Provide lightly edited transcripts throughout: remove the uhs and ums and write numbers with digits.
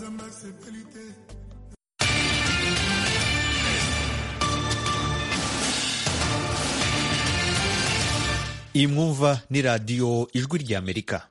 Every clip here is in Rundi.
Iyi mwumva ni radiyo ijwi ry'Amerika.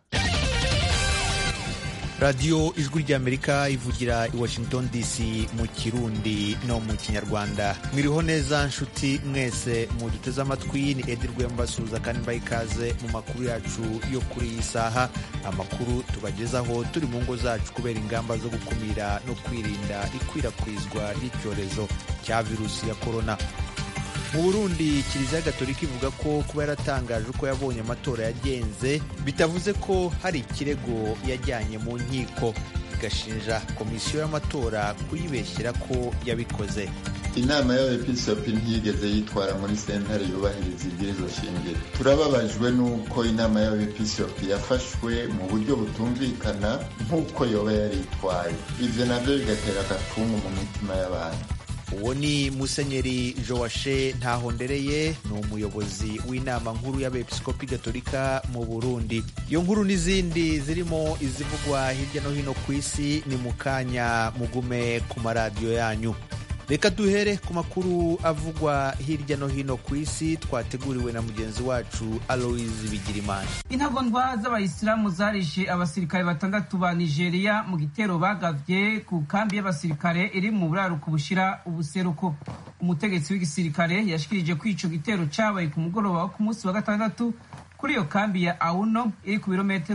Radiyo ijwi ry'Amerika ivugira i Washington DC mu Kirundi no mu Kinyarwanda. Mwiriho neza nshuti mwese muduteze amatwi, ni Edi Rwembasuza kandi mbaye ikaze mu makuru yacu yo kuri iyi saha. Amakuru tubagezaho turi mu ngo zacu kubera ingamba zo gukumira no kwirinda ikwirakwizwa ry'icyorezo cya virusi ya korona. Mu Burundi, Kiliziya Gatolika ivuga ko kuba yaratangaje uko yabonye amatora yagenze bitavuze ko hari ikirego yajyanye mu nkiko, igashinja komisiyo y'amatora kuyibeshyera ko yabikoze. Inama y'abepiskopi ntiyigeze yitwara muri sentare yubahiriza ibwirizwa shingiro. Turababajwe n'uko inama y'abepiskopi yafashwe mu buryo butumvikana nk'uko yoba yaritwaye. Ivyo navyo bigatera agatungu mu mitima y'abantu. Uwo ni Musenyeri Joashe Ntahondereye, ni umuyobozi w'inama nkuru y'abepiskopi Gatolika mu Burundi. Iyo nkuru n'izindi zirimo izivugwa hirya no hino ku isi ni mu kanya, mugume ku maradiyo yanyu. Reka duhere ku makuru avugwa hirya no hino ku isi twateguriwe na mugenzi wacu Aloise Bigirimana. Intagondwa z'abayisilamu zarishe abasirikare 6 ba Nigeria mu gitero bagavye ku kambi y'abasirikare iri mu buraruko bushira ubuseruko. Umutegetsi w'igisirikare yashikirije ko ico gitero cabaye ku mugoroba wo ku munsi wa gatandatu kuri iyo kambi ya Auno iri ku birometero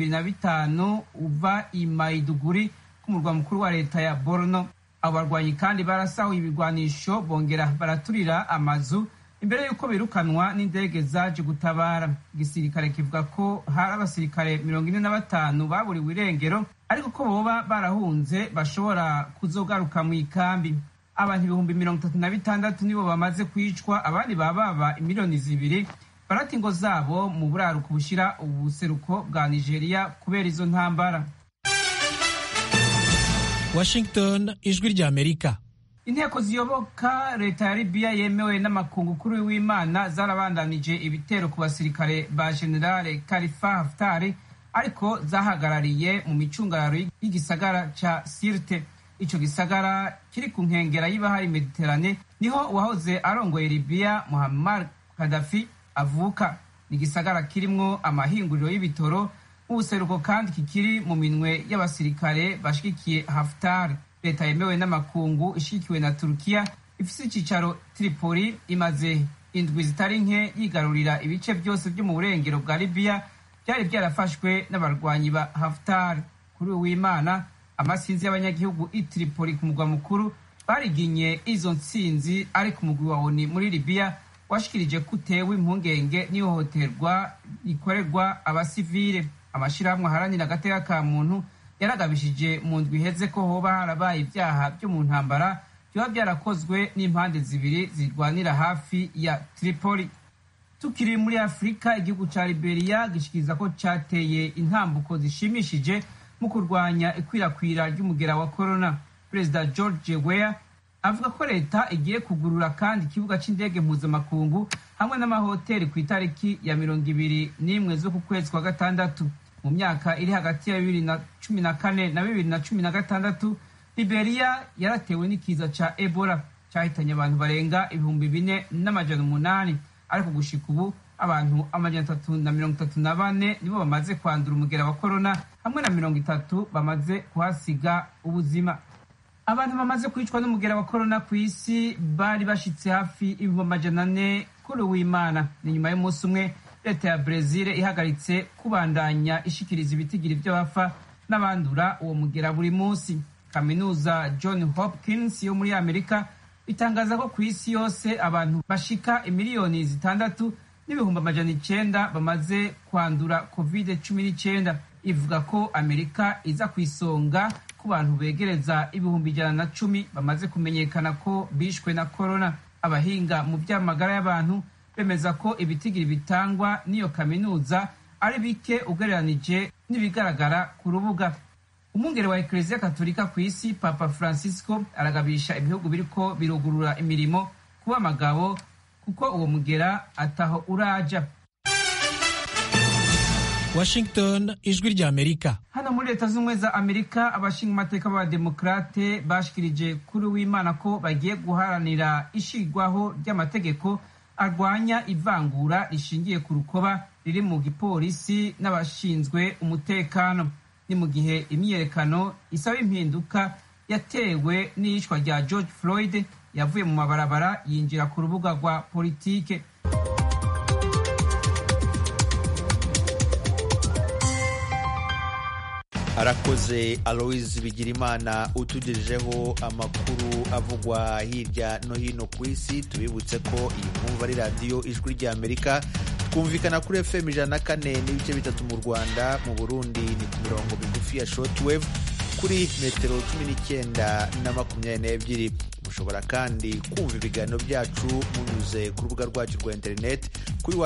25 uva i Maiduguri ku murwa mukuru wa leta ya Borno. Abarwanyi kandi barasahuye ibigwanisho bongera baraturira amazu imbere y'uko birukanwa n'indege zaje gutabara. Igisirikare kivuga ko hari abasirikare 45 baburiwe irengero, ariko ko boba barahunze bashobora kuzogaruka mu ikambi. Abantu 36,000 nibo bamaze kwicwa, abandi bababa 2,000,000 barata ingo zabo mu buraruko bushira ubuseruko bwa Nigeria kubera izo ntambara. Washington, ijwi ry'Amerika. Inteko ziyoboka leta ya Libya yemewe n'amakungu kuri w'Imana zarabandanije ibitero ku basirikare ba General Khalifa Haftar, ariko zahagarariye mu micungararo y'igisagara ca Sirte. Ico gisagara kiri ku nkengera y'ibahari Mediterane, niho uwahoze arongoye Libya Muammar Gaddafi avuka. Ni igisagara kirimwo amahinguriro y'ibitoro mu buseruko kandi kikiri mu minwe y'abasirikare bashigikiye Haftar. Leta yemewe n'amakungu ishigikiwe na Turkiya ifise icicaro Tripoli imaze indwi zitari nke yigarurira ibice byose byo mu burengero bwa Libya byari byarafashwe n'abarwanyi ba Haftar. Kuri w'Imana, amasinzi y'abanyagihugu i Tripoli ku mugwa mukuru bariginye izo ntsinzi, ariko umugwi wa ONU muri Libya washikirije ko utewe impungenge n'ihohoterwa rikorerwa abasivile. Amashirahamwe aharanira agateka ka muntu yaragabishije mu ndwi iheze ko hoba harabaye ibyaha byo mu ntambara byoba byarakozwe n'impande zibiri zirwanira hafi ya Tripoli. Tukiri muri Afurika, igihugu ca Liberia gishikiriza ko cateye intambuko zishimishije mu kurwanya ikwirakwira ry'umugera wa corona. Perezida George Weah avuga ko leta igiye kugurura kandi ikibuga c'indege mpuzamakungu hamwe n'amahoteli ku itariki ya 21 z'uku kwezi kwa gatandatu. Mu myaka iri hagati ya 2014 na 2016, Liberia yaratewe n'ikiza ca Ebola cyahitanye abantu barenga 4,800, ariko gushika ubu abantu 334 nibo bamaze kwandura umugera wa corona, hamwe na 30 bamaze kuhasiga ubuzima. Abantu bamaze kwicwa n'umugera wa corona ku isi bari bashitse hafi 400 kuri w'Imana. Ni nyuma y'umunsi umwe leta ya Brazil ihagaritse kubandanya ishikiriza ibitigiri by'abafa n'abandura uwo mugera buri munsi. Kaminuza John Hopkins yo muri Amerika itangaza ko ku isi yose abantu bashika 6,900,000 bamaze kwandura COVID-19. Ivuga ko Amerika iza ku isonga ku bantu begereza 110,000 bamaze kumenyekana ko bishwe na corona. Abahinga mu by'amagara y'abantu bemeza ko ibitigiri bitangwa n'iyo kaminuza ari bike ugereranije n'ibigaragara ku rubuga. Umwungere wa Eklezia Katolika ku isi, Papa Francisco, aragabisha ibihugu biriko birugurura imirimo kuba amagabo kuko uwo mugera ataho uraja. Washington, ijwi ry'Amerika. Hano muri Leta z'Ubumwe za Amerika, abashinga amateka b'abademokrate bashikirije kuri w'Imana ko bagiye guharanira ishigwaho ry'amategeko arwanya ivangura rishingiye ku rukoba riri mu gipolisi n'abashinzwe umutekano. Ni mu gihe imyiyerekano isaba impinduka yatewe n'iyicwa rya George Floyd yavuye mu mabarabara yinjira ku rubuga rwa politike. Arakoze Aloise Bigirimana utugejejeho amakuru avugwa hirya no hino ku isi. Tubibutse ko iyi mwumva ari radiyo ijwi ry'Amerika, twumvikana kuri FM 104.3 mu Rwanda. Mu Burundi ni ku mirongo migufi ya shortwave kuri metero 19 na 22. Mushobora kandi kumva ibiganiro byacu munyuze ku rubuga rwacu rwa internet kuri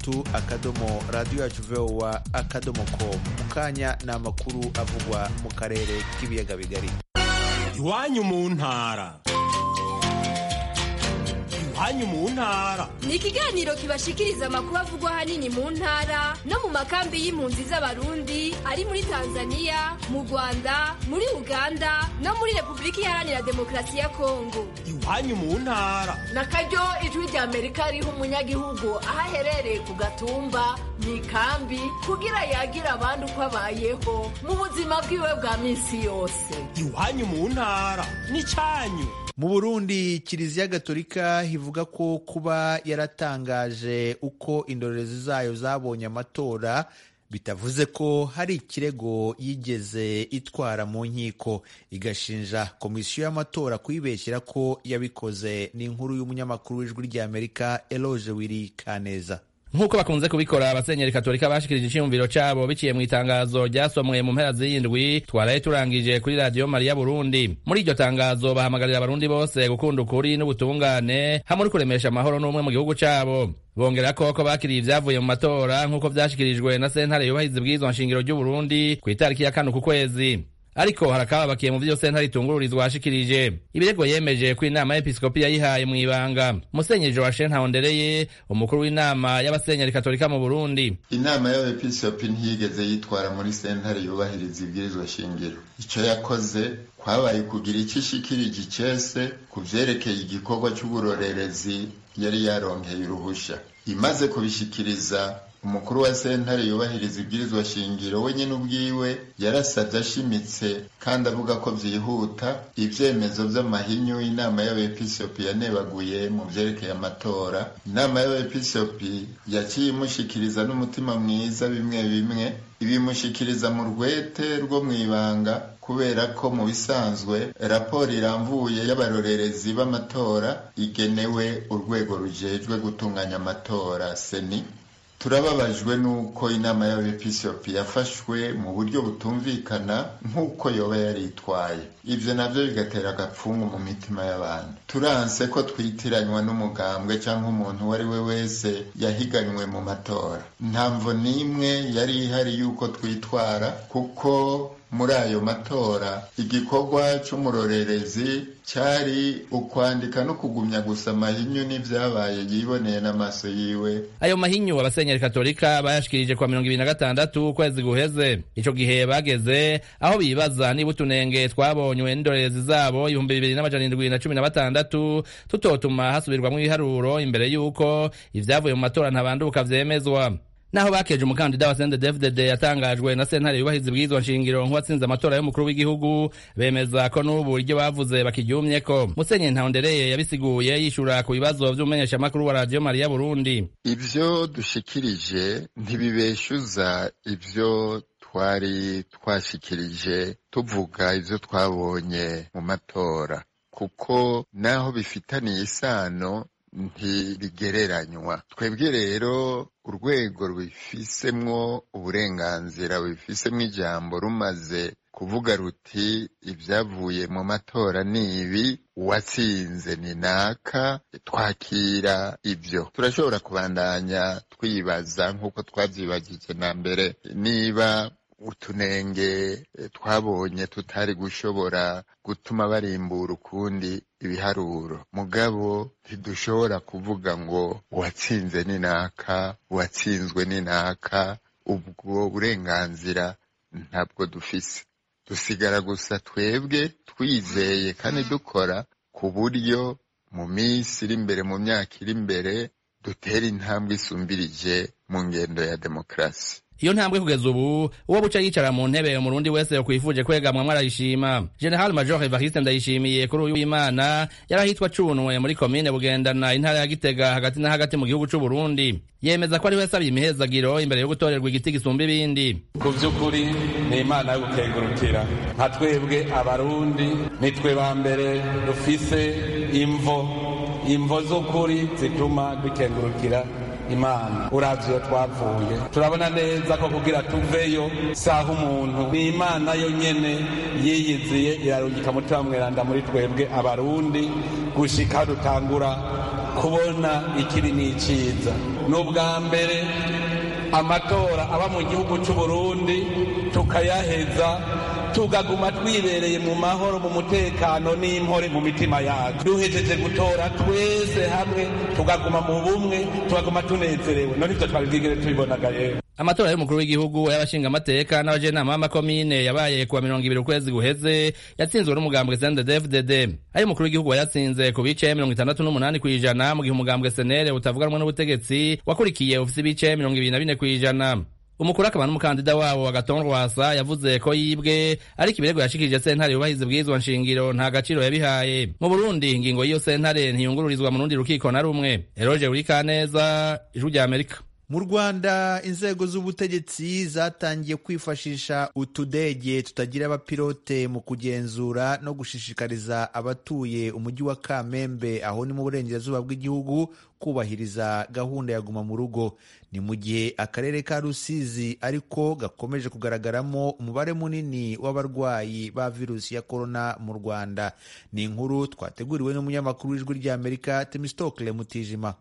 wa@radioyacu.voa.com. Mukanya na makuru avugwa mu karere k'ibiyaga bigari. Iwanyu mu ntara. Iwanyu mu ntara ni ikiganiro kibashikiriza amakuru avugwa hanini mu ntara no mu makambi y'impunzi z'abarundi ari muri Tanzania, mu Rwanda, muri Uganda no muri Repubulika Iharanira Demokarasi ya Kongo. Iwanyu mu ntara na karyo ijwi ry'Amerika riha umunyagihugu aho aherereye ku gatumba mu ikambi kugira yagira abandi uko abayeho mu buzima bwiwe bwa minsi yose. Iwanyu mu ntara ni cyanyu. Mu Burundi, Kiliziya Gatolika ivuga ko kuba yaratangaje uko indorerezi zayo zabonye amatora bitavuze ko hari ikirego yigeze itwara mu nkiko, igashinja komisiyo y'amatora kuyibeshyira ko yabikoze. Ni inkuru y'umunyamakuru w'ijwi ry'Amerika Eloge Wiri Kaneza. Nk'uko bakunze kubikora, abasenyeri Katolika bashikirije iciyumviro cabo biciye mu itangazo ryasomwe mu mpera z'indwi twaraye turangije kuri Radio Maria Burundi. Muri iryo tangazo bahamagarira abarundi bose gukunda ukuri n'ubutungane hamwe no kuremesha amahoro n'umwe mu gihugu cabo. Bongera ko bakiriye ivyavuye mu matora nk'uko vyashikirijwe na sentare yubahiriza ibwirizwa nshingiro ry'u Burundi ku itariki ya 4 ku kwezi. Ariko harakababakiye mu vyo sentare itungururizwa hashikirije. Ibirego yemeje ko inama y'episkopi yayihaye mu ibanga. Musenyeri Joachim Ntahondereye, umukuru w'inama y'abasenyeri Katolika mu Burundi. Inama y'episkopi ntiyigeze yitwara muri sentare yubahiriza ibwirizwa shingiro. Ico yakoze kwabaye kugira icyo ishikirije icese ku vyerekeye igikorwa cy'uburorerezi yari yaronkeye uruhusha. Imaze kubishikiriza, umukuru wa sentare yubahiriza ibwirizwa shingiro wenyine ubwiwe yarasavye ashimitse kandi avuga ko vyihuta ivyemezo vy'amahinyu inama y'abepiskopi yanebaguye mu vyerekeye amatora. Inama y'abepiskopi yaciye imushikiriza n'umutima mwiza bimwe bimwe, ibimushikiriza mu rwete rwo mw'ibanga kubera ko mu bisanzwe raporo iramvuye y'abarorerezi b'amatora igenewe urwego rujejwe gutunganya amatora seni. Turababajwe nuko inama y'abepiskopi yafashwe mu buryo butumvikana nk'uko yoba yaritwaye. Ivyo navyo bigatera agapfungu mu mitima y'abantu. Turanse ko twitiranywa n'umugambwe canke umuntu wari we wese yahiganywe mu matora. Ntamvo nimwe yari ihari yuko twitwara, kuko muri ayo matora igikorwa c'umurorerezi cyari ukwandika no kugumya gusa amahinyu n'ivyabaye yiboneye n'amaso yiwe. Ayo mahinyu abasenyeri Katolika bayashikirije kwa 26 kwezi guheze. Ico gihe bageze aho bibaza niba utunenge twabonywe n'indorerezi zabo 2716 tutotuma hasubirwamwo ibiharuro imbere yuko ivyavuye mu matora ntabanduka vyemezwa. Naho bakeje umukandida wa CNDD-FDD yatangajwe na sentare yubahiriza ibwirizwa nshingiro nk'uwatsinze amatora y'umukuru w'igihugu, bemeza ko n'ubu iryo bavuze bakiryumyeko. Musenyeri Ntahondereye yabisiguye yishura ku bibazo vy'umumenyeshamakuru wa Radio Maria Burundi. Ivyo dushikirije ntibibeshuza ivyo twari twashikirije tuvuga ivyo twabonye mu matora, kuko naho bifitaniye isano ntibigereranywa. Twebwe rero urwego rubifisemwo uburenganzira, rubifisemwo ijambo, rumaze kuvuga ruti ibyavuye mu matora nibi, uwatsinze ni naka, twakira ibyo. Turashobora kubandanya twibaza nk'uko twavyibagije na mbere niba utunenge twabonye tutari gushobora gutuma barimbura ukundi ibiharuro. Mugabo ntidushobora kuvuga ngo uwatsinze ni naka, uwatsinzwe ni naka, ubwo burenganzira ntabwo dufise. Dusigara gusa twebwe twizeye kandi dukora ku buryo mu minsi iri imbere, mu myaka iri imbere, dutera intambwe isumbirije mu ngendo ya demokarasi. Iyo ntambwe kugeza ubu uwo buca yicara mu ntebe umurundi wese yokwifuje kwegamwa arayishima. General Major Evariste Ndayishimiye kuri uyu w'Imana yarahitwa Cunwe muri komine Bugendana intara ya Gitega hagati na hagati mu gihugu c'u Burundi. Yemeza ko ari we yasabye imihezagiro imbere yo gutorerwa igiti gisumba ibindi. Ku vy'ukuri ni Imana yo gukengurukira. Nka twebwe abarundi nitwe ba mbere dufise imvo z'ukuri zituma dukengurukira Imana. Uravyo twavuye turabona neza ko kugira tuveyo saha umuntu ni Imana yo nyene yiyiziye irarungika mutima mweranda muri twebwe abarundi gushika dutangura kubona ikiri n'iciza. N'ubwa mbere amatora aba mu gihugu c'u Burundi tukayaheza tugaguma twibereye mu mahoro, mu mutekano n'impore mu mitima yacu. Duhejeje gutora twese hamwe tugaguma mu bumwe, tugaguma tunezerewe. None ivyo twabigigere tubibonaga yewe. Amatora y'umukuru w'igihugu y'abashinga amateka n'abajenama b'amakomine yabaye kuwa 20 ukwezi guheze yatsinzwe n'umugambwe CNDD-FDD. Ayo umukuru w'igihugu yatsinze ku bice 68% mu gihe umugambwe SNL utavuganwa n'ubutegetsi wakurikiye ufise ibice 24%. Umukuru akaba n'umukandida wabo Agathon Rwasa yavuze ko yibwe ariko ibirego yashikirije sentare yubahize bwizwa nshingiro nta gaciro yabihaye. Mu Burundi ingingo y'iyo sentare ntiyungururizwa mu rundi rukiko na rumwe. Eroge Urikaneza, Ijwi rya Amerika. Mu Rwanda inzego z'ubutegetsi zatangiye kwifashisha utudege tutagira abapilote mu kugenzura no gushishikariza abatuye umujyi wa Kamembe aho ni mu burengerazuba bw'igihugu kubahiriza gahunda ya guma mu rugo. Ni mu gihe akarere ka Rusizi ariko gakomeje kugaragaramo umubare munini w'abarwayi ba virusi ya corona mu Rwanda. Ni inkuru twateguriwe n'umunyamakuru w'Ijwi rya Amerika Temistokle Mutijima.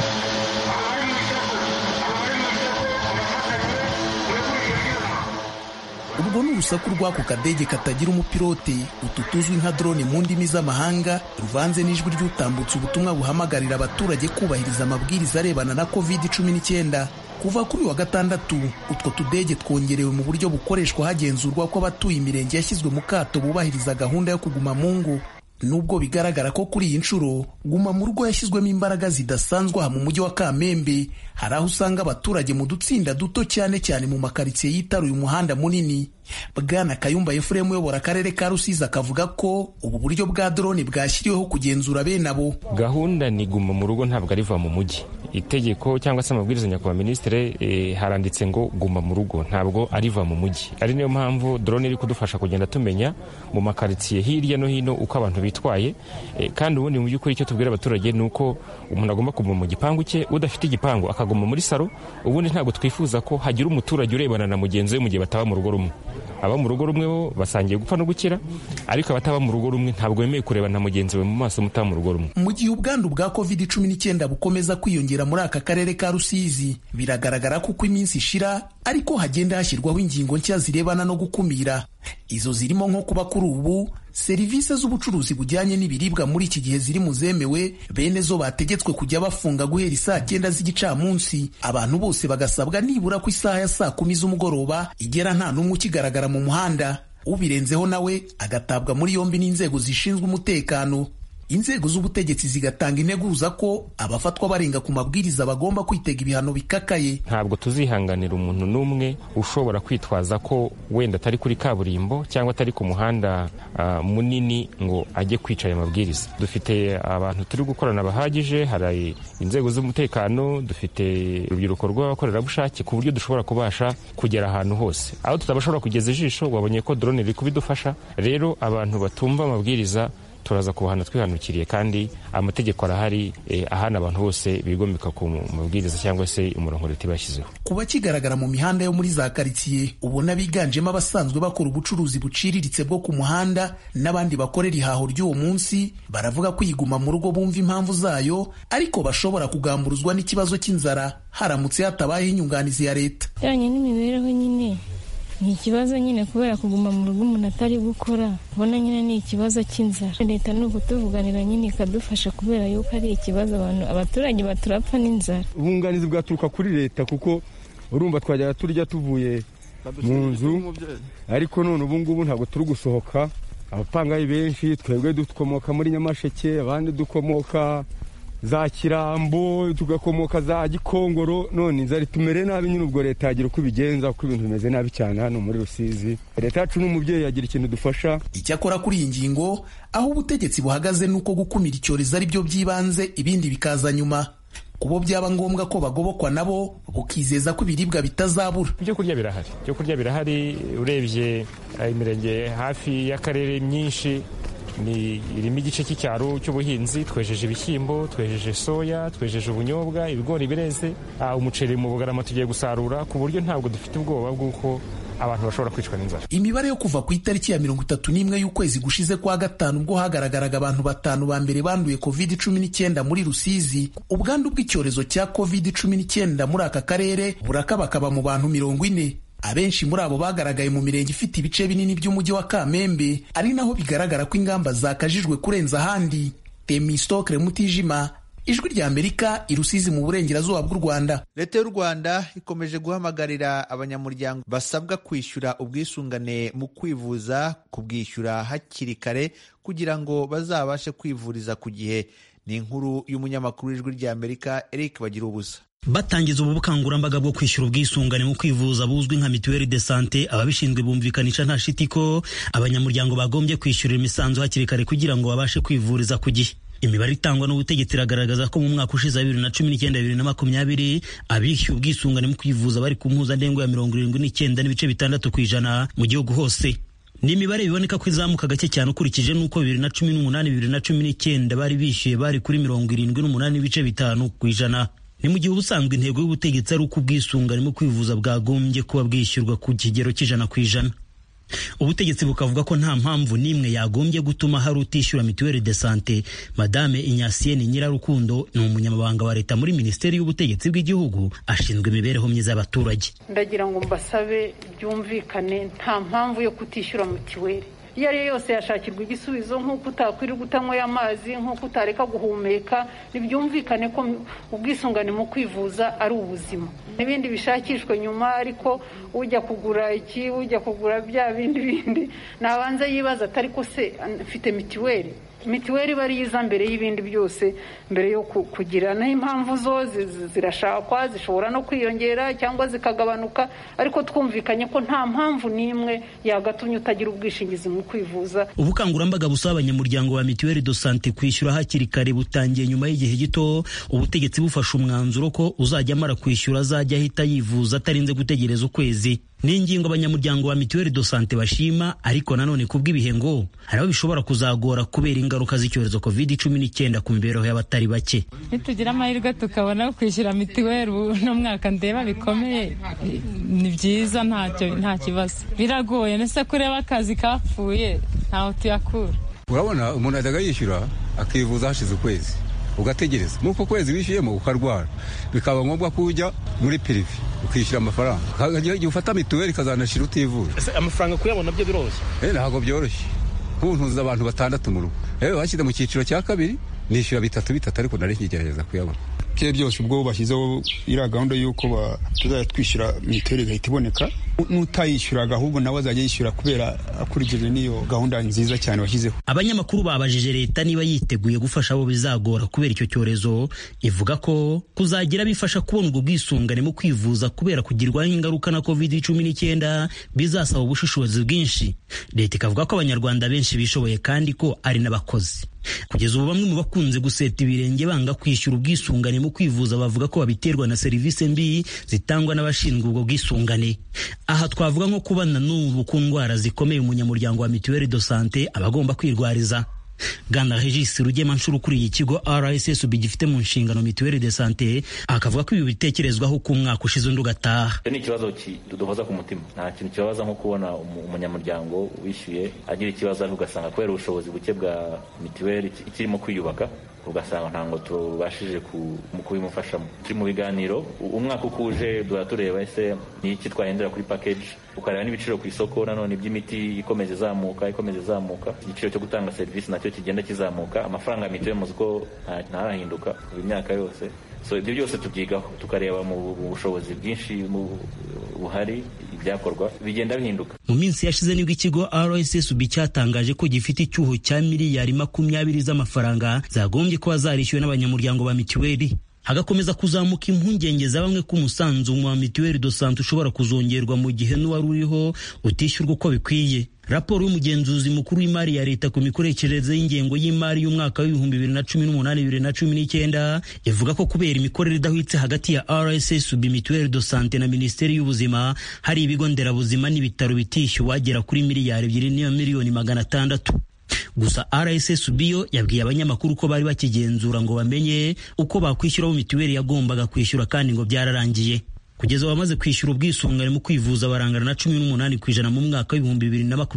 Ubwo ni urusaku rw'ako kadege katagira umupilote, utu tuzwi nka drone mu ndimi z'amahanga, ruvanze n'ijwi ry'utambutse ubutumwa buhamagarira abaturage kubahiriza amabwiriza arebana na COVID-19. Kuva kuri wa gatandatu, utwo tudege twongerewe mu buryo bukoreshwa hagenzurwa ko abatuye imirenge yashyizwe mu kato bubahiriza gahunda yo kuguma mu ngo. Nubwo bigaragara ko kuri iyi nshuro guma mu rugo yashyizwemo imbaraga zidasanzwe aha mu mujyi wa Kamembe, hari aho usanga abaturage mu dutsinda duto cyane cyane mu makaritsiye yitaruye umuhanda munini. Bwana Kayumba Efuremu uyobora akarere ka Rusizi akavuga ko ubu buryo bwa drone bwashyiriweho kugenzura bene abo. Gahunda ni guma mu rugo ntabwo ariva mu mujyi. Itegeko cyangwa se amabwiriza nyakubahwa minisitiri haranditse ngo guma mu rugo ntabwo ariva mu mujyi. Ari niyo mpamvu drone iri kudufasha kugenda tumenya mu makaritsiye hirya no hino uko abantu bitwaye, kandi ubundi mu by'ukuri icyo tubwira abaturage ni uko umuntu agomba kuguma mu gipangu cye, udafite igipangu akaguma muri saro. Ubundi ntabwo twifuza ko hagira umuturage urebana na mugenzi we mu gihe bataba mu rugo rumwe. Aba mu rugo rumwe bo basangiye gupfa no gukira, ariko abataba mu rugo rumwe ntabwo bemeye kurebana na mugenzi we mu maso mutaba mu rugo rumwe. Mu gihe ubwandu bwa COVID-19 bukomeza kwiyongera muri aka karere ka Rusizi, biragaragara ko uko iminsi ishira ariko hagenda hashyirwaho ingingo nshya zirebana no gukumira. Izo zirimo nko kuba kuri ubu serivisi z'ubucuruzi bujyanye n'ibiribwa muri iki gihe ziri mu zemewe, bene zo bategetswe kujya bafunga guhera isaa 9 z'igicamunsi. Abantu bose bagasabwa nibura ku isaha ya saa 10 z'umugoroba igera nta n'umwe ukigaragara mu muhanda. Ubirenzeho nawe agatabwa muri yombi n'inzego zishinzwe umutekano. Inzego z'ubutegetsi zigatanga integuza ko abafatwa barenga ku mabwiriza bagomba kwitega ibihano bikakaye. Ntabwo tuzihanganira umuntu n'umwe ushobora kwitwaza ko wenda atari kuri kaburimbo cyangwa atari ku muhanda munini ngo ajye kwica aya mabwiriza. Dufite abantu turi gukorana bahagije, hari inzego z'umutekano, dufite urubyiruko rw'abakorerabushake ku buryo dushobora kubasha kugera ahantu hose. Aho tutabashobora kugeza ijisho, wabonye ko drone iri kubidufasha. Rero abantu batumva amabwiriza turaza kubahana twihanukiriye, kandi amategeko arahari ahana abantu bose bigomeka ku mabwiriza cyangwa se umurongo leta bashyizeho. Kuba kigaragara mu mihanda yo muri za karitsiye ubona biganjemo abasanzwe bakora ubucuruzi buciriritse bwo ku muhanda n'abandi bakorera ihaho ry'uwo munsi, baravuga ko iguma mu rugo bumva impamvu zayo, ariko bashobora kugamburuzwa n'ikibazo cy'inzara haramutse hatabayeho inyunganizi ya leta. Yanye n'imibereho nyine ni ikibazo nyine kubera kuguma mu rugo umuntu atari gukora, ubona nyine ni ikibazo cy'inzara. Leta ni ukutuvuganira nyine ikadufasha kubera yuko ari ikibazo abaturage baturapfa n'inzara. Ubunganizi bwaturuka kuri leta kuko urumva twajyaga turya tuvuye mu nzu, ariko none ubu ngubu ntabwo turi gusohoka. Abapangayi benshi twebwe dukomoka muri Nyamasheke, abandi dukomoka za Kirambo, tugakomoka za Gikongoro, none inzara tumere nabi nyine. Ubwo leta yagira uko ibigenza, uko ibintu bimeze nabi cyane hano muri Rusizi. Leta yacu n'umubyeyi yagira ikintu dufasha. Icyakora kuri iyi ngingo aho ubutegetsi buhagaze nuko gukumira icyorezo ari byo by'ibanze, ibindi bikaza nyuma. Kubo byaba ngombwa ko bagobokwa nabo bukizeza ko ibiribwa bitazabura. Ibyo kurya birahari, urebye imirenge hafi y'akarere myinshi irimo igice cy'icyaro cy'ubuhinzi. Twejeje ibishyimbo, twejeje soya, twejeje ubunyobwa, ibigori bireze, umuceri mu Bugarama tugiye gusarura, ku buryo ntabwo dufite ubwoba bw'uko abantu bashobora kwicwa n'inzara. Imibare yo kuva ku itariki ya 31 y'ukwezi gushize kwa gatanu ubwo hagaragaraga abantu 5 ba mbere banduye COVID-19 muri Rusizi, ubwandu bw'icyorezo cya COVID-19 muri aka karere burakabakaba mu bantu 40. Abenshi muri abo bagaragaye mu mirenge ifite ibice binini by'umujyi wa Kamembe, ari naho bigaragara ko ingamba zakajijwe kurenza ahandi. Temistokle Mutijima, Ijwi rya Amerika, i Rusizi mu burengerazuba bw'u Rwanda. Leta y'u Rwanda ikomeje guhamagarira abanyamuryango basabwa kwishyura ubwisungane mu kwivuza kubwishyura hakiri kare kugira ngo bazabashe kwivuriza ku gihe. Ni inkuru y'umunyamakuru w'Ijwi rya Amerika Eric Bagirubusa. Batangiza ubu bukangurambaga bwo kwishyura ubwisungane mu kwivuza buzwi nka mituelle de santé, ababishinzwe bumvikanisha nta shiti ko abanyamuryango bagombye kwishyurira imisanzu hakiri kare kugira ngo babashe kwivuriza ku gihe. Imibare itangwa n'ubutegetsi iragaragaza ko mu mwaka ushize 2019-2020 abishyuye ubwisungane mu kwivuza bari ku mpuzandengo ya 79.6% mu gihugu hose. Ni imibare biboneka ko izamuka gake cyane ukurikije n'uko 2018-2019 bari bishyuye bari kuri 78.5%. Ni mu gihe ubusanzwe intego y'ubutegetsi ari uko ubwisungane mu kwivuza bwagombye kuba bwishyurwa ku kigero c'100%. Ubutegetsi bukavuga ko nta mpamvu n'imwe yagombye gutuma hari utishyura mituelle de santé. Madame Ignatienne Nyirarukundo ni umunyamabanga wa leta muri Minisiteri y'Ubutegetsi bw'Igihugu ashinzwe imibereho myiza y'abaturage. Ndagira ngo mbasabe byumvikane, nta mpamvu yo kutishyura mituelle. Iyo ari yo yose yashakirwa igisubizo, nk'uko utakwiri gutanyweye amazi, nk'uko utareka guhumeka. Nibyumvikane ko ubwisungane mu kwivuza ari ubuzima, n'ibindi bishakishwe nyuma. Ariko ujya kugura iki, ujya kugura bya bindi nabanza yibaza atari ko se mfite mituelle bari yiza mbere y'ibindi byose, mbere yo kugira. Naho impamvu zo zirashakwa, zishobora no kwiyongera cyangwa zikagabanuka, ariko twumvikanye ko nta mpamvu n'imwe yagatumye utagira ubwishingizi mu kwivuza. Ubukangurambaga busaba abanyamuryango ba mituelle de santé kwishyura hakiri kare butangiye nyuma y'igihe gito, ubutegetsi bufasha umwanzuro ko uzajya amara kwishyura azajya ahita yivuza atarinze gutegereza ukwezi. Ni ingingo abanyamuryango wa mituelle de santé bashima, ariko nanone kubw'ibihe ngo hari aho bishobora kuzagora kubera ingaruka z'icyorezo COVID-19 ku mibereho y'abatari bake. Nitugira amahirwe tukabona kwishyura mituelle no mwaka ndeba bikomeye, ni byiza, nta kibazo. Biragoye nese kureba akazi kapfuye ntaho tuyakura. Urabona umuntu ajyaga yishyura akivuza hashize ukwezi, ugategereza nuko kwezi wishyuyemo ukarwara, bikaba ngombwa ko ujya muri prive ukishyura amafaranga, igihe ufata mituelle ikazanashira utivuje. Amafaranga kuyabona byo biroroshye? Ntabwo byoroshye. Ntuntuza abantu 6 mu rugo, bashyize mu cyiciro cya kabiri nishyura 3 ariko nari nkigerageza kuyabona. Bye byose ubwo bashyizeho iriya gahunda y'uko tuzajya twishyura mituelle igahita iboneka, n'utayishyuraga ahubwo nawe azajya yishyura kubera akurikije n'iyo gahunda nziza cyane washyizeho. Abanyamakuru babajije leta niba yiteguye gufasha abo bizagora kubera icyo cyorezo. Ivuga ko kuzagira bifasha kubona ubwo bwisungane mu kwivuza kubera kugirwaho ingaruka na COVID-19 bizasaba ubushishozi bwinshi. Leta ikavuga ko abanyarwanda benshi bishoboye kandi ko ari n'abakozi. Kugeza ubu bamwe mu bakunze guseta ibirenge banga kwishyura ubwisungane mu kwivuza bavuga ko babiterwa na serivisi mbi zitangwa n'abashinzwe ubwo bwisungane. Aha twavuga nko kubana n'ubu ku ndwara zikomeye umunyamuryango wa mituelle de santé abagomba kwirwariza. Bwana Regis Rugemanshuro ukuriye ikigo RSSB gifite mu nshingano mituelle de santé akavuga ko ibi bitekerezwaho ku mwaka ushize undi ugataha. Ni ikibazo kiduhoza ku mutima, nta kintu kibabaza nko kubona umunyamuryango wishyuye agira ikibazo ugasanga kubera ubushobozi buke bwa mituelle ikirimo kwiyubaka, ugasanga ntango tubashije kubimufashamo. Turi mu biganiro, umwaka ukuje duha tureba ese ni iki twahindura kuri package, ukareba n'ibiciro ku isoko nanone by'imiti ikomeza izamuka, igiciro cyo gutanga serivisi nacyo kigenda kizamuka. Amafaranga ya mituelle muzi ko ntarahinduka mu myaka yose, so ibyo byose tubyigaho tukareba mu bushobozi bwinshi buhari ibyakorwa bigenda bihinduka. Mu minsi yashize nibwo ikigo RSSB cyatangaje ko gifite icyuho cya miliyari 20 z'amafaranga zagombye kuba zarishyuwe n'abanyamuryango ba mitiweli. Hagakomeza kuzamuka impungenge za bamwe ko umusanzu wa mituweli do sante ushobora kuzongerwa mu gihe n'uwari uriho utishyurwa uko bikwiye. Raporo y'umugenzuzi mukuru w'imari ya leta ku mikoreshereze y'ingengo y'imari y'umwaka w'ibihumbi 2018-2019 ivuga ko kubera imikorere idahwitse hagati ya RSSB, mituweli do sante na Minisiteri y'Ubuzima, hari ibigo nderabuzima n'ibitaro bitishyuwe wagera kuri miliyari 2 miliyoni 600. Gusa RSSB yo yabwiye abanyamakuru ko bari bakigenzura ngo bamenye uko bakwishyura mu mituweli yagombaga kwishyura kandi ngo byararangiye. Kugeza bamaze kwishyura ubwisungane mu kwivuza barangana na 18% mu mwaka w'ibihumbi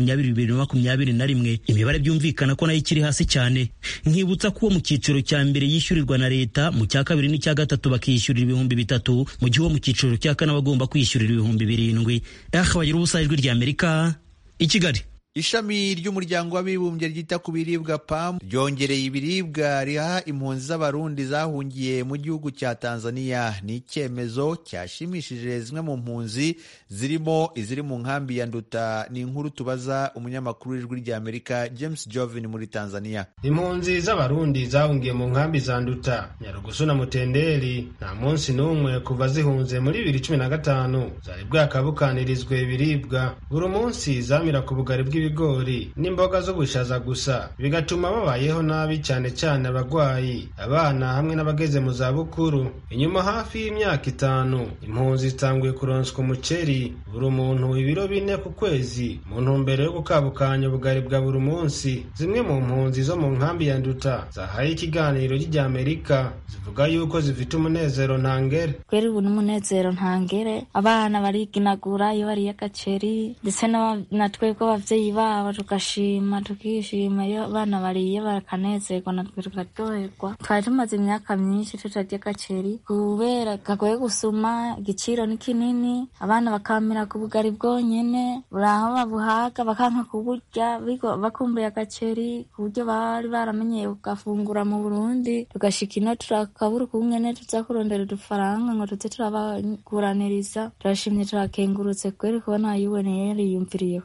2020-2021. Imibare byumvikana ko nayo ikiri hasi cyane. Nkibutsa ko mu cyiciro cya mbere yishyurirwa na leta, mu cya kabiri n'icya gatatu bakishyurira ibihumbi 3, mu gihe mu cyiciro cya kane bagomba kwishyurira ibihumbi 7. Bagira ubusa ijwi rya Amerika i Kigali. Ishami ry'umuryango w'abibumbye ryita ku biribwa PAM ryongereye ibiribwa riha impunzi z'abarundi zahungiye mu gihugu cya Tanzania. Ni icyemezo cyashimishije zimwe mu mpunzi zirimo iziri mu nkambi ya Nduta. Ni inkuru tubaza umunyamakuru w'ijwi rya Amerika James Jovin muri Tanzania. Impunzi z'abarundi zahungiye mu nkambi za Nduta, Nyarugusu na Mutenderi nta munsi n'umwe kuva zihunze muri 2015 zari bwakabukanirizwe ibiribwa. Buri munsi zamira ku bugari ibigori n'imboga zo gushaza gusa, bigatuma babayeho nabi cyane cyane abagwayi, abana hamwe n'abageze mu za bukuru. Inyuma hafi y'imyaka 5 impunzi zitanguye kuronswa umuceri buri muntu ibiro 4 ku kwezi mu ntumbero yo gukabukanya ubugari bwa buri munsi. Zimwe mu mpunzi zo mu nkambi ya Nduta zahaye ikiganiro ry'Ijya Amerika zivuga yuko zifite umunezero ntangere. Kweri ubu n'umunezero ntangere, abana bariginagura iyo bariye agaceri, ndetse na twebwe abavyeyi babo tukashima tukishima iyo abana bariye bakanezerwa natwe tukaryoherwa. Twari tumaze imyaka myinshi tutarya agaceri kubera kagoye gusuma, igiciro ni kinini, abana bakamira ku bugari bwonyene, buraho babuhaga bakanka kuburya bakumbuye agaceri ku buryo bari baramenyeye kugafungura mu Burundi. Tugashika ino turakabura ukungene tuza kurondera udufaranga ngo tuze turabaguraniriza. Turashimye turakengurutse kweri kubona UN yiyumviriye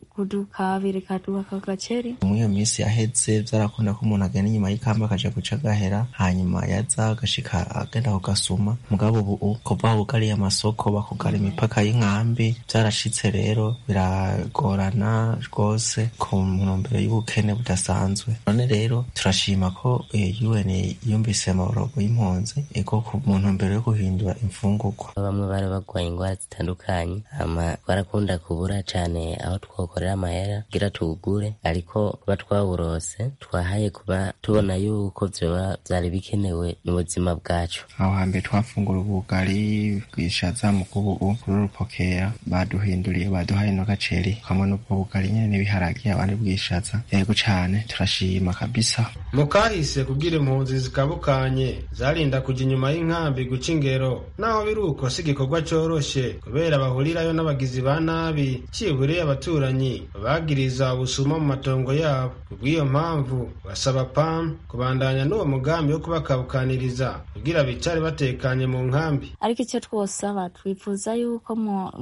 kabiri kaduha kagaceri. Muri iyo minsi yaheze byarakunda ko umuntu agenda inyuma y'ikamba akaja guca gahera, hanyuma yaza agashika agenda kugasuma. Mugabo ubu kuva bugariye amasoko bakugara imipaka y'inkambi byarashitse, rero biragorana rwose ku ntumbero y'ubukene budasanzwe. None rero turashima ko UN yumvise amaborogo y'impunzi ego ku ntumbero yo guhindura imfungurwa. Bamwe bari bagwaye ingwara zitandukanye, barakunda kubura cyane aho twokorera amahera gira tugure, ariko kuba twawurose twahaye kuba tubona yuko vyoba vyari bikenewe mu buzima bwacu. Aho hambere twafungura ubugari bwishaza mu kubu kurupokera baduhinduriye baduhaye no gaceri kamwe n'ubwo bugari nyene n'ibiharage abandi bwishaza. Yego cyane turashima kabisa. Mukahise kugira impunzi zikabukanye zarinda kuja inyuma y'inkambi guca ingero, naho biruko si igikorwa coroshe kubera bahurirayo n'abagizi ba nabi, cibure abaturanyi bagiriza ubusuma mu matongo yabo. Kubw'iyo mpamvu basaba PAM kubandanya n'uwo mugambi wo kubakabukaniriza kugira bicare batekanye mu nkambi. Ariko icyo twosaba twifuza yuko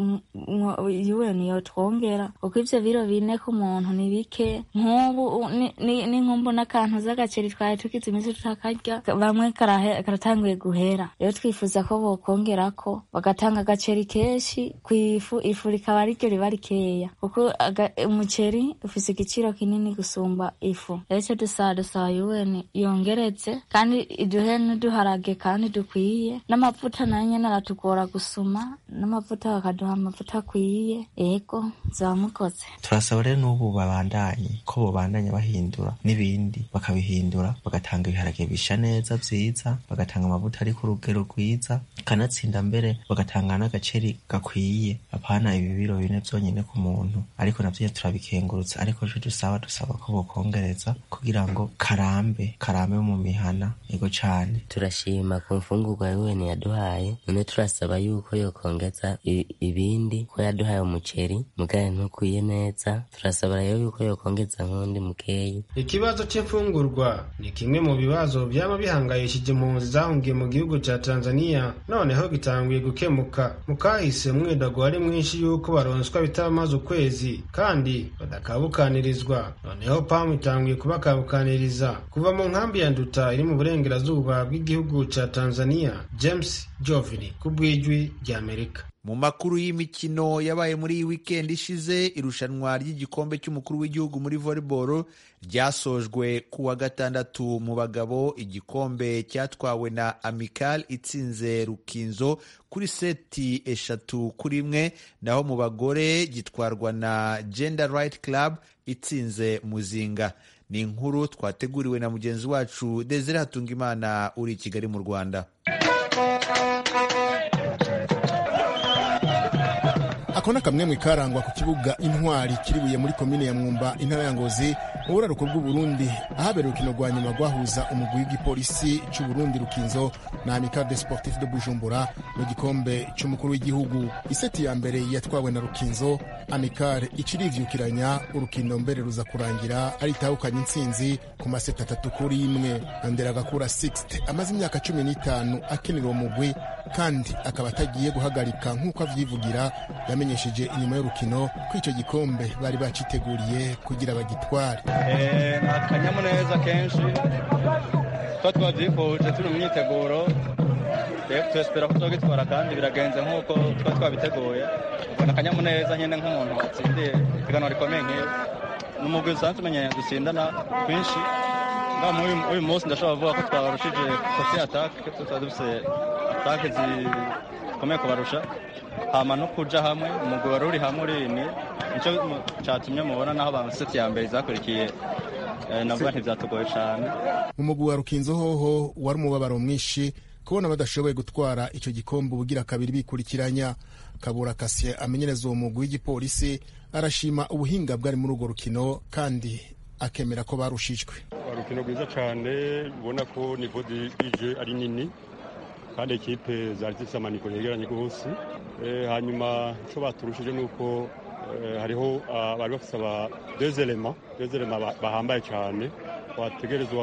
UN yotwongera, kuko ivyo biro 4 ku muntu ni bike. Nk'ubu ni nkumbu n'akantu z'agaceri twari tukize iminsi tutakarya, bamwe karatanguye guhera. Rero twifuza ko bokongerako bagatanga agaceri keshi kw'ifu, ifu rikaba ryo riba rikeya, kuko umuceri ufise igiciro kinini gusumba ifu. Rero dusaba UN yongeretse kandi iduhe n'uduharage kandi dukwiye, n'amavuta nayo naratugora gusuma, n'amavuta bakaduha amavuta akwiye. Ego zamukoze. Turasaba rero n'ubu babandanye ko bobandanya bahindura n'ibindi bakabihindura, bagatanga ibiharage bisha neza vyiza, bagatanga amavuta ari ku rugero rwiza, kanatsinda mbere bagatanga n'agaceri gakwiye, apana ibi biro 4 vyonyene ku muntu. Ariko navyo turabikengurutse, ariko cyo dusaba ko bokongereza kugira ngo karambe mu mihana. Yego cyane turashima ku mfungurwa UN yaduhaye, none turasaba yuko yokongeza ibindi, ko yaduhaye umuceri mugaye ntukwiye neza. Turasaba rero yuko yokongeza nk'undi mukeyi. Ikibazo ikibazo c'imfungurwa ni kimwe mu bibazo vyama bihangayishije impunzi zahungiye mu gihugu ca Tanzania noneho gitanguye gukemuka. Mukahise umwidago wari mwinshi yuko baronswa bitaba maze ukwezi kandi badakabukanirizwa, noneho PAM itanguye kubakabukaniriza. Kuva mu nkambi ya Nduta iri mu burengerazuba bw'igihugu ca Tanzania, James Jovini kubw'ijwi ry'Amerika. Mu makuru y'imikino yabaye muri iyi weekend ishize, irushanwa ry'igikombe cy'umukuru w'igihugu muri volleyball ryasojwe ku wa gatandatu. Mu bagabo igikombe cyatwawe na Amical itsinze Rukinzo kuri seti 3-1, naho mu bagore gitwarwa na Gender Right Club itsinze Muzinga. Ni inkuru twateguriwe na mugenzi wacu Desire Hatungimana uri i Kigali mu Rwanda. Akona kamwe mwikarangwa ku kibuga Intwari kiribuye muri komine ya Mwumba intara ya Ngozi mu buraruko bw'u Burundi, ahabera urukino rwa nyuma rwahuza umugwi w'igipolisi cy'u Burundi Rukinzo na Amical des Sportifs de Bujumbura mu gikombe cy'umukuru w'igihugu. Iseti ya mbere yatwawe na Rukinzo, Amical icirivyukiranya urukino mbere ruza kurangira ari tahukanye intsinzi ku maseti 3-1. Andera Gakura Sixte amaze imyaka 15 akinira umugwi kandi akaba atagiye guhagarika nk'uko avyivugira, yamenyesheje inyuma y'urukino ko icyo gikombe bari baciteguriye kugira bagitware. Akanyamuneza kenshi ko twabyifuje turi mu myiteguro, twespera ko twagitwara kandi biragenze nk'uko twabiteguye. Ubona akanyamuneza nyine nk'umuntu watsindiye ipiganwa rikomeye nk'iri. N'umugwi usanzwe tumenyereye dutsindana twinshi, ngaho uyu munsi ndashobora kuvuga ko twabarushije kosi atake, tutaba dufise atake zikomeye kubarusha. Hama no kuja hamwe umugwi wari uri hamwe urini nico catumye mubona naho bamuseti ya mbere zakurikiye navuga ntivyatugoye cane. Mu mugwi wa Rukinzo hoho wari umubabaro mwinshi kubona badashoboye gutwara ico gikombe ubugira kabiri bikurikiranya. Kabura Kassie amenyereza uwo mugwi w'igipolisi arashima ubuhinga bwari muri urwo rukino kandi akemera ko barushijwe. Urukino rwiza cane, ubona ko niveau dije ari nini kandi ekipe zari zifite amaniko yegeranye rwose. Hanyuma icyo baturushije ni uko hariho bari bafite deux éléments bahambaye cyane bategerezwa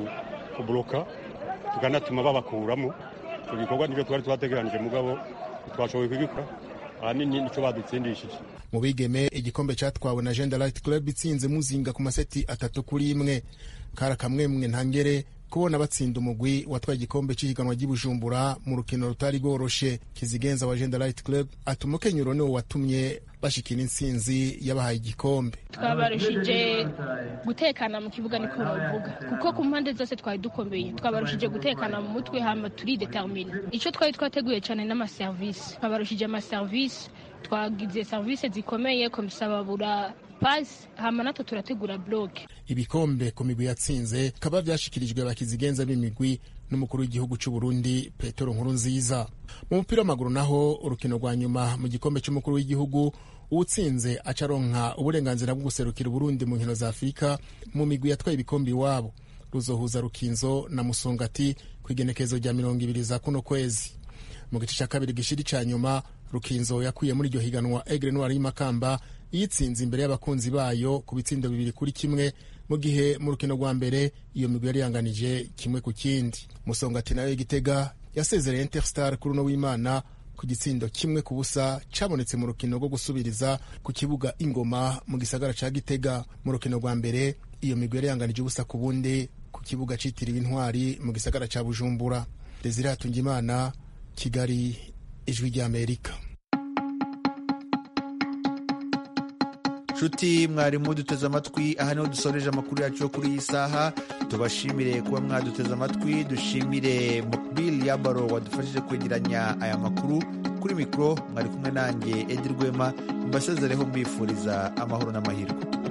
kubloka tukanatuma babakuramo. Icyo gikorwa nicyo twari twategeranije mugabo twashoboye kugikora, ahanini nicyo badutsindishije. Mu bigeme igikombe cyatwawe na Gender Right Club itsinze Muzinga ku maseti 3-1. Kara kamwemwe ntangere kubona batsinda umugwi watwaye igikombe cy'ihiganwa ry'Ibujumbura mu rukino rutari rworoshe. Kizigenza wa Gender Right Club atuma Kenyuro niwe watumye bashikira intsinzi yabahaye igikombe. Twabarushije gutekana mu kibuga niko bavuga, kuko ku mpande zose twari dukomeye. Twabarushije gutekana mu mutwe, hama turi determine. Ico twari twateguye cyane n'amaservice, twabarushije amaservice, twagize service zikomeye komisababura pasi, hama nato turategura block. Ibikombe ku migwi yatsinze kaba byashikirijwe abakizigenza b'imigwi n'umukuru w'igihugu cy'u Burundi Petero Nkurunziza. Mu mupira w'amaguru naho urukino rwa nyuma mu gikombe cy'umukuru w'igihugu, uwutsinze acaronka uburenganzira bwo guserukira Burundi mu nkino za Afurika mu migwi yatwaye ibikombe iwabo. Ruzohuza Rukinzo na Musongati ku igenekezo rya 20 za kuno kwezi. Mu gice cya kabiri gishiri ca nyuma, Rukinzo yakwiye muri iryo higanwa Aigle Noir y'Imakamba yitsinze imbere y'abakunzi bayo ku bitsindo 2-1, mu gihe mu rukino rwa mbere iyo migwi yari yanganije 1-1. Musongati nayo y'Igitega yasezereye Interstar kuri uno w'Imana ku gitsindo 1-0 cabonetse mu rukino rwo gusubiriza ku kibuga Ingoma mu gisagara ca Gitega. Mu rukino rwa mbere iyo migwi yari yanganije 1-0 ku kibuga citiriwe Intwari mu gisagara ca Bujumbura. Desire Hatungimana, Kigali, Ijwi ry'Amerika. Nshuti mwarimu duteze amatwi, aha niho dusoreje amakuru yacu yo kuri iyi saha. Tubashimire kuba mwaduteze amatwi, dushimire Mokbil Yabaro wadufashije kwegeranya aya makuru. Kuri mikro mwari kumwe nanjye Edi Rwema, mbasezereho mbifuriza amahoro n'amahirwe.